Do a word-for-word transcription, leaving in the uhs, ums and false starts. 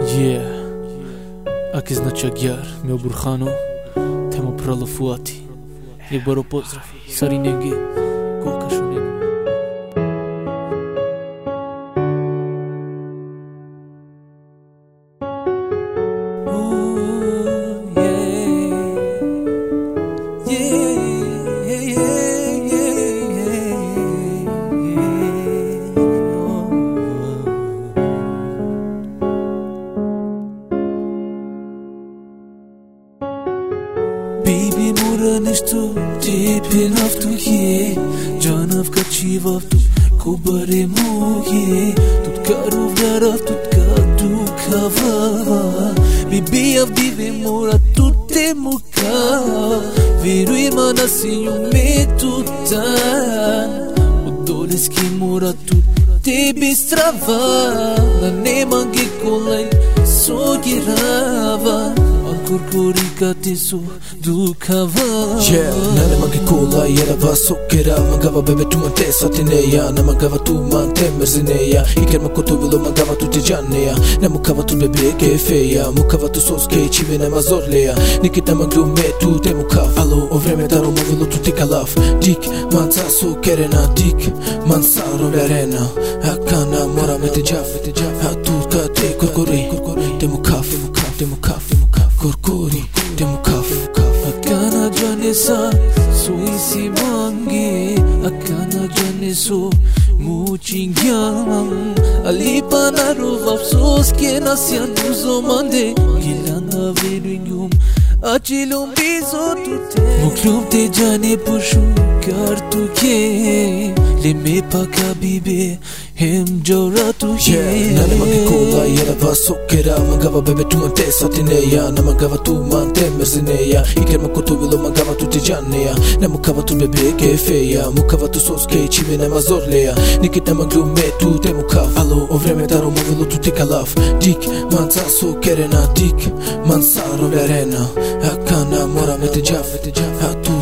Yeah, aki znači Agyar, meu Burhano, tema pralo fuati. Nek baro pozdrav, sari negi, koka šunek. Baby mura nishtu Deepin aftu ye Janav kachiv aftu Kubare mu ye Tut karuv darav tut kadu kava Bibi av dive mura tutte muka Virui manasinyu me tutan Udoleski mura tutte bistrava Na nemangi kolai sogirava Kurkurika tisu dukava Yeah, nane mangi kola yera va sokera Mangava bebe tu mante satineya Na mangava tu mante merzineya Iker makoto vilo mangava tu tijaneya Na mukava tu bebe kefeya Mukava tu soske chive na mazorleya Nikita manglu me tu te mukaf Alo o vreme daro movilo tu ti kalaf Dik manca sokerena Dik manca roverena Hakana mora me te jaf Hatuka te kurkuri Te mukaf Te mukaf Kurkuri, te mukaf Akana janesa so isi mangi Akana janeso muchingyam Alipa na ruvav sos ke nasyan uzo mande Gilana veruingum Achilum bizo tute Muklum te jane pushu kartu ke Leme paka bibe Hem joratu ye Yeah, nane mangi kola yera va sokera Mangava bebe tu mante satineya Na mangava tu mante merzineya Iker makoto vilo mangava tu tijaneya Na mukava tu bebe kefeya Mukava tu soske chive na mazorleya Nikita manglu me tu te mukaf Alo o vreme daro movilo tu ti kalaf Dik manca sokerena Dik manca roverena Hakana mora me te jaf Hatu